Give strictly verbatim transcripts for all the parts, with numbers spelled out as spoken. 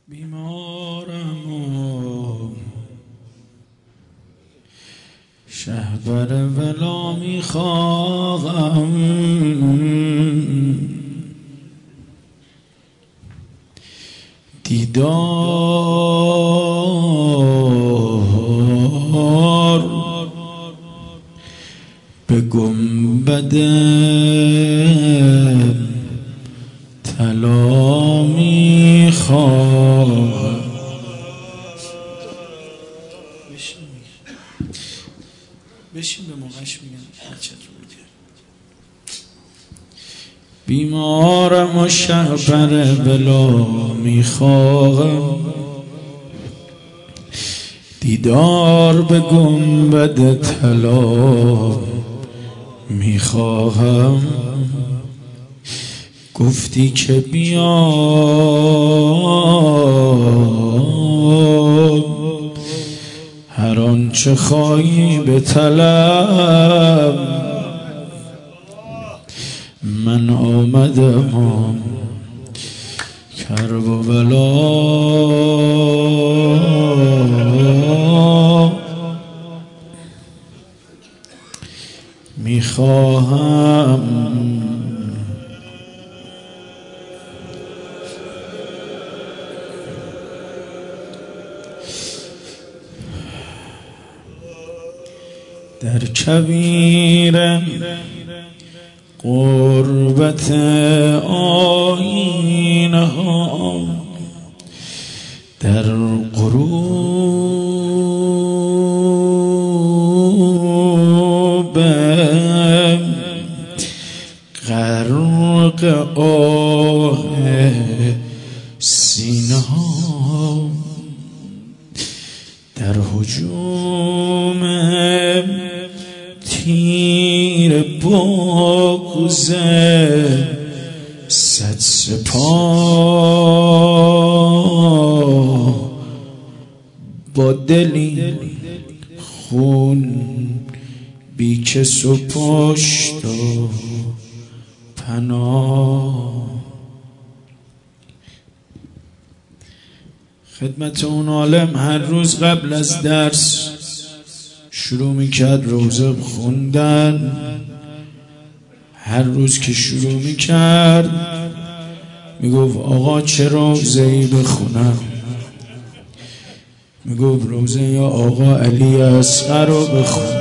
بیمارم و شهبر ولا میخواهم، دیدار به گنبد طلا میخواهم. بشین بشین به موقعش میگم بچت رو میگم. بیمارم و شهبر بلا میخواهم، دیدار به گنبد طلا میخواهم. گفتی که بیا هر آنچه خواهی به طلب، من آمدم کرب و بلا میخواهم. در کویر قربت آینه ها، در غروب غرق آه سینه ها، در هجوم تیر بغض صد سپاه، با دلی خون بیکس و پشت و پناه. خدمت اون عالم هر روز قبل از درس شروع میکرد روزه خوندن. هر روز که شروع میکرد میگفت آقا چه روزه‌ای بخونم؟ میگفت روزه یا آقا علی اصغر رو بخون.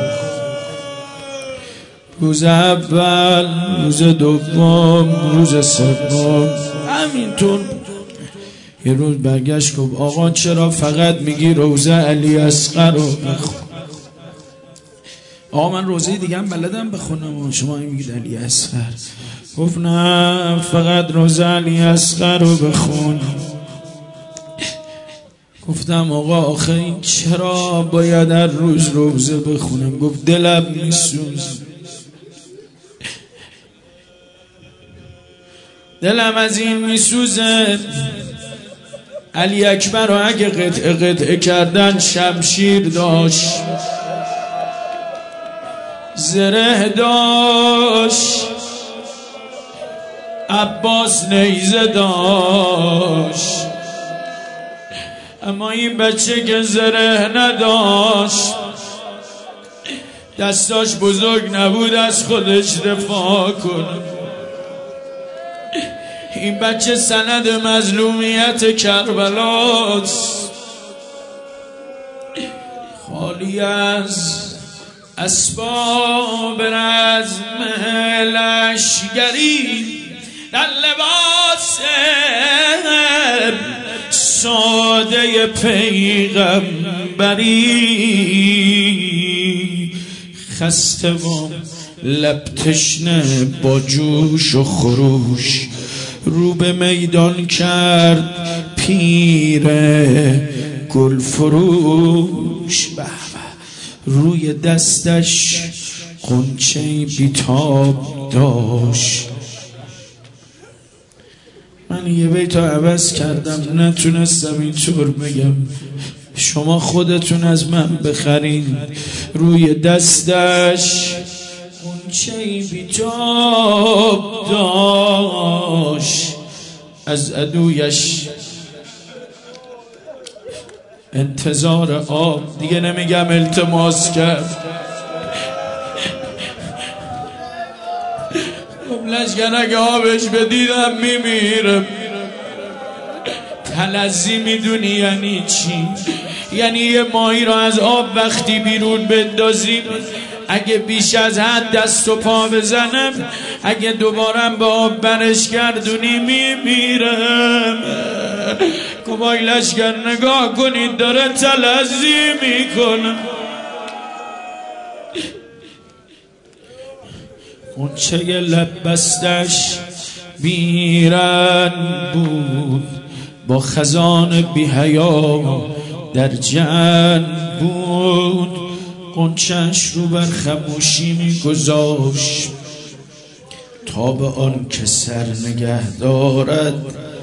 روز اول، روز دوم، روز سوم همینطور. یه روز برگشت گفت آقا چرا فقط میگی روزه علی اصغر رو بخون؟ آقا من روزه دیگه هم بلدم بخونم و شما میگید علی اصغر. گفت نه فقط روزه علی اصغر رو بخون. گفتم آقا آخه این چرا باید هر روز روزه بخونم؟ گفت دلم میسوز، دلم از این میسوزه. علی اکبر رو اگه قطعه قطعه کردن شمشیر داشت، زره داشت، عباس نیزه داشت، اما این بچه که زره نداشت، دستاش بزرگ نبود از خودش دفاع کنه. این بچه سند مظلومیت کربلاست، خالی از اسباب رزم لشگری، در لباس ساده پیغمبری، خسته و لب تشنه با جوش و خروش، رو به میدان کرد پیر گل فروش. روی دستش غنچه بیتاب داشت. من یه بیتو عوض کردم نتونستم اینطور بگم، شما خودتون از من بخرین. روی دستش غنچه بیتاب داشت، از عدویش انتظار آب، دیگه نمیگم التماس کرد. لشکر اگه آبش بدیدم میمیرم. تلزی میدونی یعنی چی؟ یعنی یه ماهی رو از آب وقتی بیرون بندازیم اگه بیش از حد دست و پا بزنم، اگه دوبارم به آب برش گردونی میمیرم. کبای لشکر نگاه کنید داره تلزی میکنه. غنچه لب بستش بیرن بود، با خزان بی حیا در جن بود. غنچه‌اش رو بر خموشی می گذاشت تا به آن که سر نگه دارد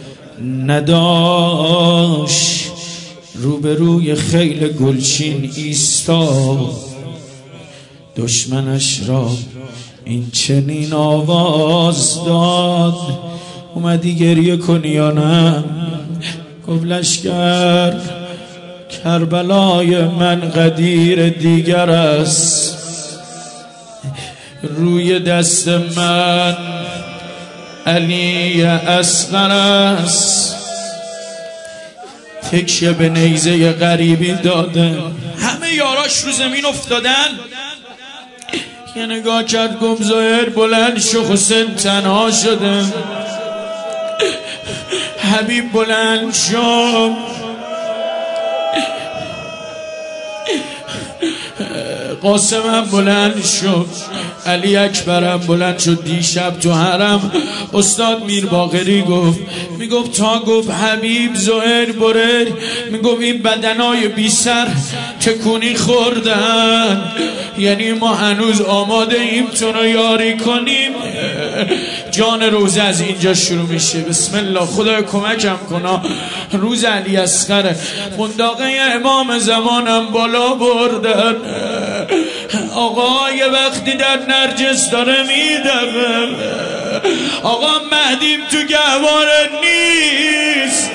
نداشت. روبروی خیل گلچین ایستاد، دشمنش را این چنین آواز داد. اومدی گریه کنی یا نه؟ گفت لشکر کربلای من قدیر دیگر است. روی دست من علی اصغر است. تکیه به نیزه غریبی داده. همه یاراش رو زمین افتادن. یه نگاه کرد گفت ظاهر بلند شو، حسین تنها شده. حبیب بلند شو. قاسمم بلند شد، علی اکبرم بلند شد. دیشب تو حرم استاد میر باقری گفت، میگفت تا گفت حبیب زهر برر، میگفت این بدنای بی سر تکونی خوردن. یعنی ما هنوز آماده ایم تو رو یاری کنیم. جان روزه از اینجا شروع میشه. بسم الله. خدا کمکم کنا. روز علی اصغر منداقه امام زمانم بالا بردن. آقا یه وقتی در نرجس داره میدوه، آقا مهدیم تو گهواره نیست.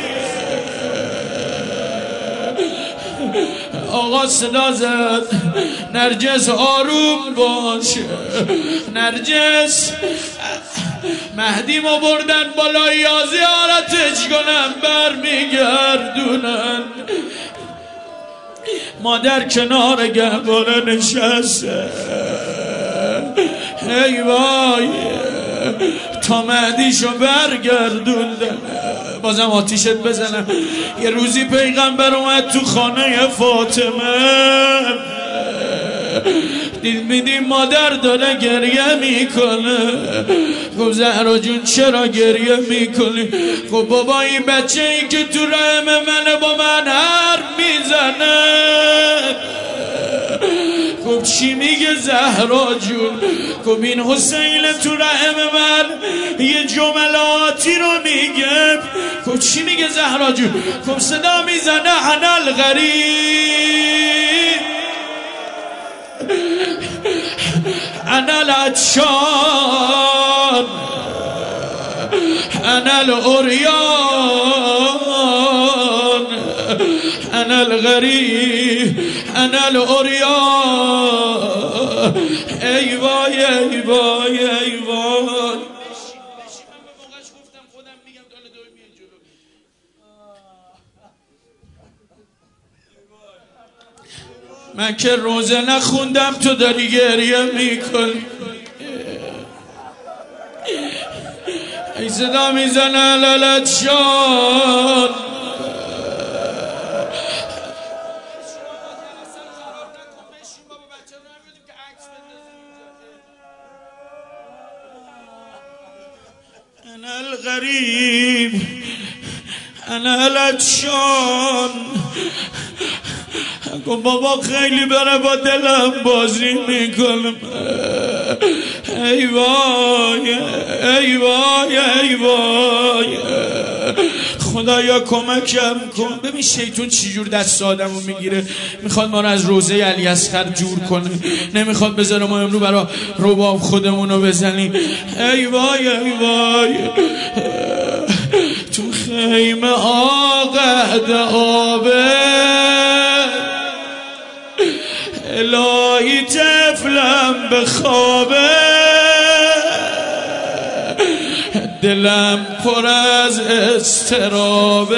آقا صدا زد نرجس آروم باش. نرجس مهدیمو بردن بالا یا زیارتش کنن برمیگردونن. مادر کنار گهواره نشسته. ای وای تا مهدیشو برگردوندن. بازم آتیشت بزنم. یه روزی پیغمبر اومد تو خانه فاطمه، دید میدیم مادر داره گریه میکنه. گفت زهرا جون چرا گریه میکنی؟ گفت بابا این بچه ای که تو رحم منه با من حرف میزنه. گفت چی میگه زهرا جون؟ گفت این حسین تو رحم من یه جملاتی رو میگه. گفت چی میگه زهرا جون؟ گفت صدا میزنه انا الغریب انا العطشان انا العریان انا الغریب انا العریان. ای وای ای وای ای وای. من که روزه نخوندم تو داری گریه میکنی. ای صدا میزنه لالتشان. انا الغریب انا لالتشان. گفت بابا خیلی بره با دلم بازی میکنم. ای وای ای وای ای وای. خدایا کمکم کن. ببین شیطون چجور دست آدمو میگیره. میخواد ما رو از روزه علی اصغر جور کنه، نمیخواد بذاره ما امرو برا رباب خودمونو بزنیم. ای وای ای وای. تو خیمه آقد آبه الهی طفلم بخوابه، دلم پر از اضطرابه،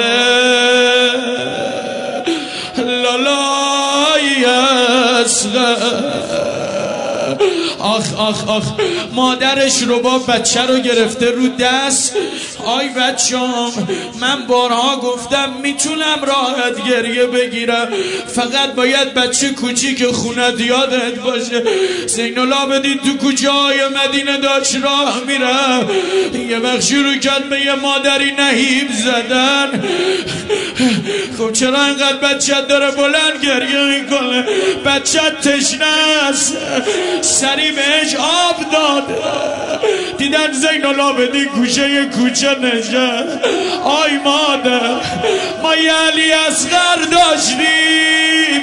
لالای اصغر. آخ آخ آخ مادرش رو با بچه رو گرفته رو دست. آی بچه‌ام من بارها گفتم میتونم راحت گریه بگیرم، فقط باید بچه کوچیک خونت یادت باشه. زین العابدین تو کوچه‌های مدینه داشت راه میرم، یه وقت شروع کرد به یه مادری نهیب زدن. خب چرا انقدر بچت داره بلند گریه میکنه؟ بچت تشنه است. سری بهش آب داد. دیدن زین العابدین گوشه کوچه نشست. آی مادر ما یه علی اصغر داشتیم،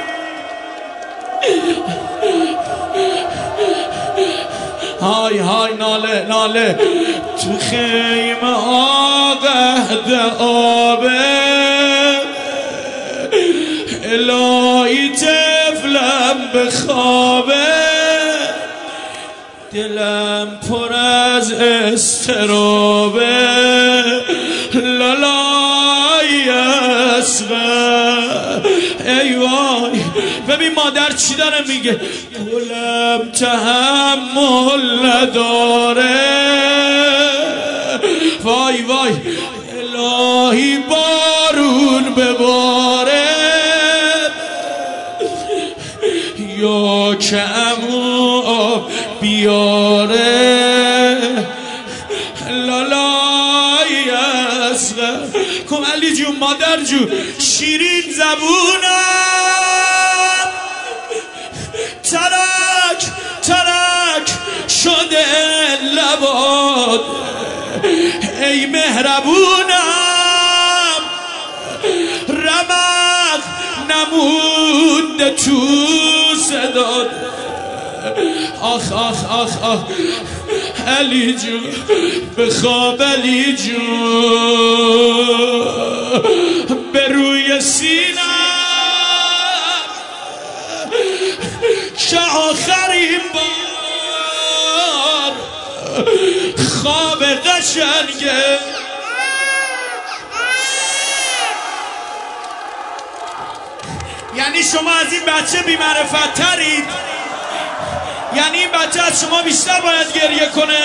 های های ناله ناله تو خیمه آقهد آبه، الهی طفلم بخوابه، دلم پر از اضطرابه، لالای اصغر. ای وای ببین مادر چی داره میگه، گلم تحمل نداره، وای وای الهی بارون بباره، یا که امو آب بیاره، لالای اصغر. کم علی جون مادر جون شیرین زبونم ترک ترک شده لباد، ای مهربونم رمق نمونده تو صداد. آخ آخ آخ آخ علی جون بخواب علی جون، به روی سینم که آخرین بار خواب قشنگه. یعنی شما از این بچه بی‌معرفت ترید؟ یعنی این بچه از شما بیشتر باید گریه کنه؟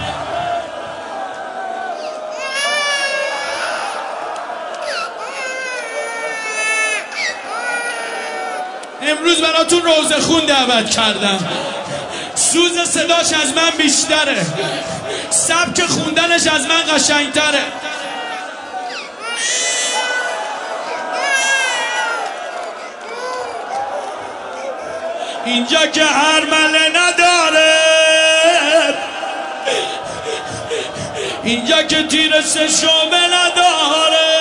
امروز براتون روزه خون دعوت کردم. سوز صداش از من بیشتره، سبک خوندنش از من قشنگتره. اینجا که هرمله نداره، اینجا که تیر سه شعبه نداره،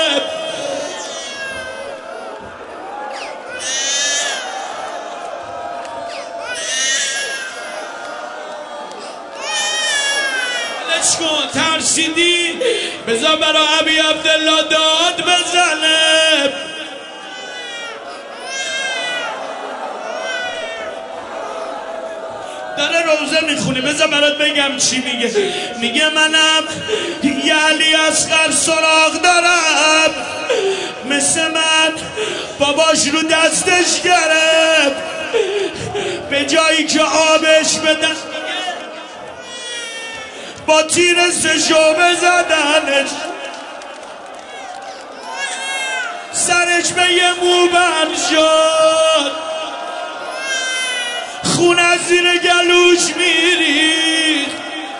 لش کن ترسیدی بذار برا ابی عبدالله داد بزنه. داره روزه میخونه، بذار برات بگم چی میگه. میگه منم یه علی اصغر سراغ دارم، مثل من باباش رو دستش گرفت، به جایی که آبش به دست با تیر سشوبه زدنش، سرش به یه موبن شد، خون از زیر گلوش میری.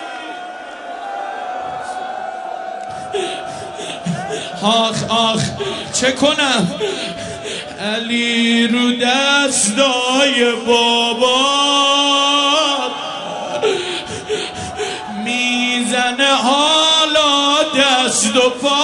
آخ آخ چه کنم؟ علی رو دستای بابا میزنه حالا دست و پا.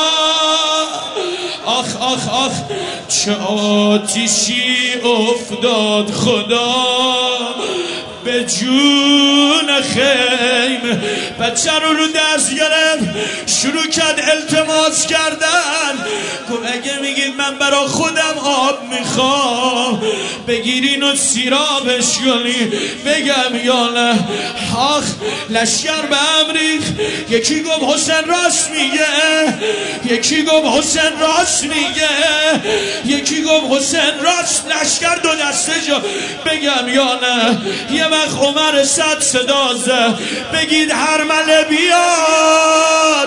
آخ آخ آخ چه آتیشی افتاد خدا به جون خیمه. بچه رو رو دست گرفت شروع کرد التماس کردن. گفت اگه میگید من برا خودم آب میخوام بگیرین و سیرابش کنی بگم یا نه. آخ لشکر به امریخ. یکی گفت حسین راست میگه، یکی گفت حسین راست میگه، یکی گفت حسین راست. لشکر دو دسته جا بگم یا نه. یه وقت عمر صد صدا زد بگید هرمله بیاد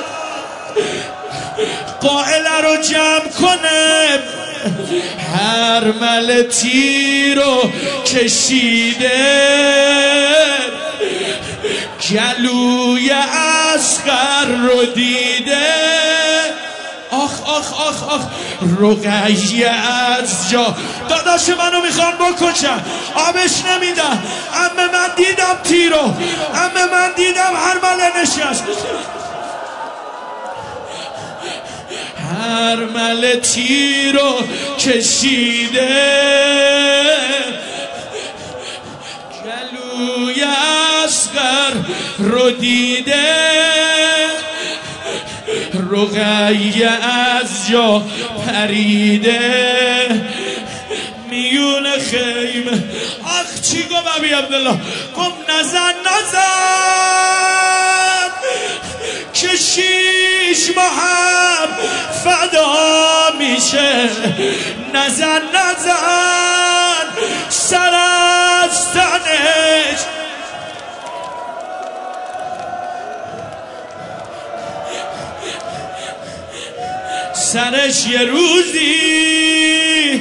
قائله رو جمع کنه. هرمله تیر رو کشیده گلوی اصغر رو دیده. آخ آخ آخ آخ رقیه از جا داداش منو میخوان بکشن آبش نمیدن. عمه من دیدم تیرو، عمه من دیدم هرمله نشست. هرمله تیرو کشیده گلوی اصغر رو دیده. رقیه از جا پریده میون خیمه. آخ چی گفت ابی عبدالله؟ گفت نزن نزن که شیش ماهم فدا میشه. نزن نزن سر از تنش. سرش یه روزی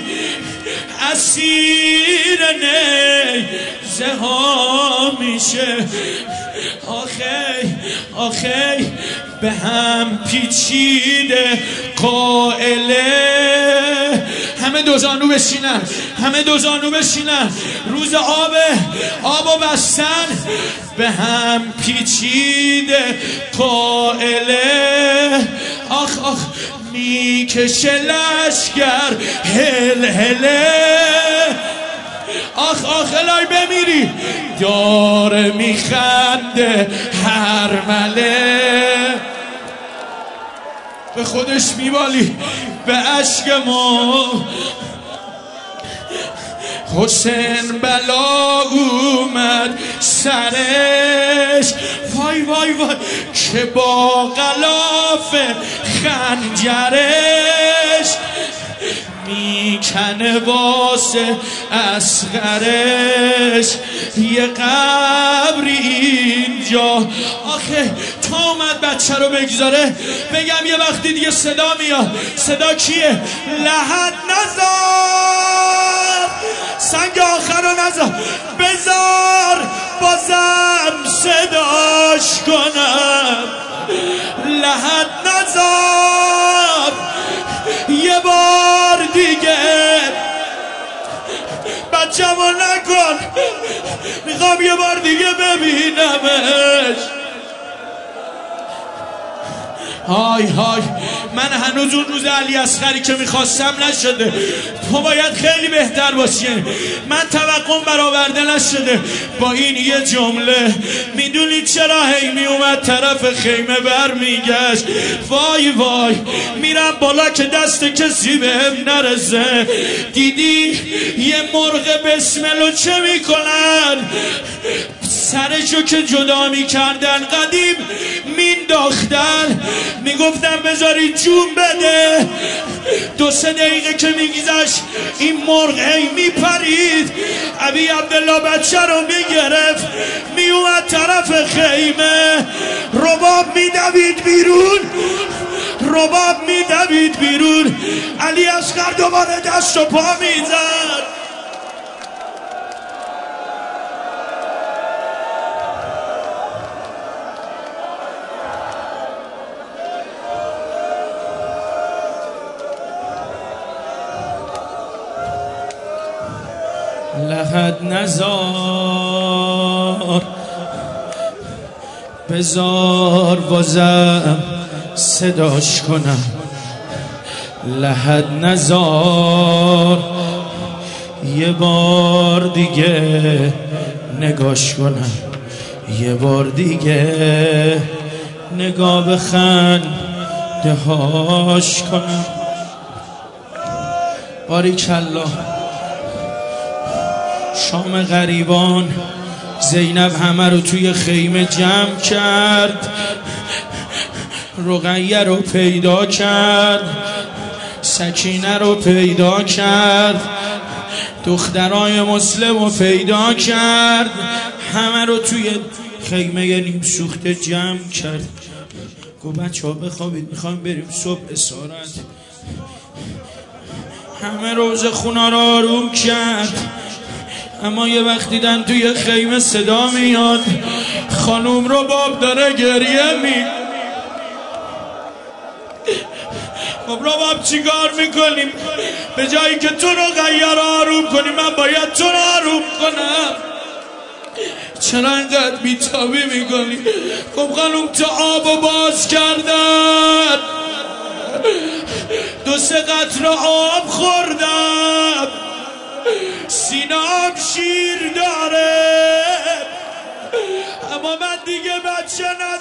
اسیر نیزه ها میشه. آخی آخی به هم پیچیده قائله. همه دو زانو بشینن، همه دو زانو بشینن. روز آب آب و بستن به هم پیچیده قائله. آخ آخ میکشه لشکر هل هله. آخ آخ الهی بمیری داره میخنده هرمله. به خودش میبالی به عشق ما. حسین بلا اومد سرش. وای وای وای که با غلاف خنجرش میکنه واسه اصغرش یه قبری اینجا. آخه تا اومد بچه رو بگذاره بگم یه وقتی دیگه صدا میاد. صدا کیه؟ لحد نزار سنگ آخر رو نزار بزار بازم صداش کنم. لحد نزار یه بار دیگه بچه‌مو نکن میخوام یه بار دیگه ببینمش. های های من هنوز اون روز علی اصغری که میخواستم نشده. تو باید خیلی بهتر باشی. من توقعم برآورده نشده با این یه جمله. میدونی چرا هی میومد طرف خیمه بر میگشت؟ وای وای میرم بالا که دست کسی بهم نرسه. دیدی یه مرغ بسملو چه میکنن؟ سرشو که جدا میکردن قدیم مینداختن میگفتن بذاری جون بده. دو سه دقیقه که میگذشت این مرغ هی میپرید. ابی عبدالله بچه رو میگرفت میومد طرف خیمه. رباب میدوید بیرون، رباب میدوید بیرون. علی اصغر دوباره دست و پا میزد. لحد نزار بزار بازم صداش کنم. لحد نزار یه بار دیگه نگاش کنم یه بار دیگه، نگاه به خندهاش کنم. باریکالله. شام غریبان زینب همه رو توی خیمه جمع کرد، رقیه رو پیدا کرد، سکینه رو پیدا کرد، دخترای مسلم رو پیدا کرد، همه رو توی خیمه نیم سوخته جمع کرد. گفت بچه ها بخوابید، میخوایم بریم صبح اسارت. همه روز خونا رو آروم کرد، اما یه وقت دیدن توی خیمه صدا میاد، خانوم رو باب داره گریه می. خب رو باب چی کار میکنیم؟ به جایی که تو رو غیر آروم کنیم من باید تو رو آروم کنم. چرا اینقدر بیتابی میکنی؟ خب خانوم تا آب باز کردن، دو سه قطره آب خوردم، سینه‌ام شیر داره، اما من دیگه بچه ندارم.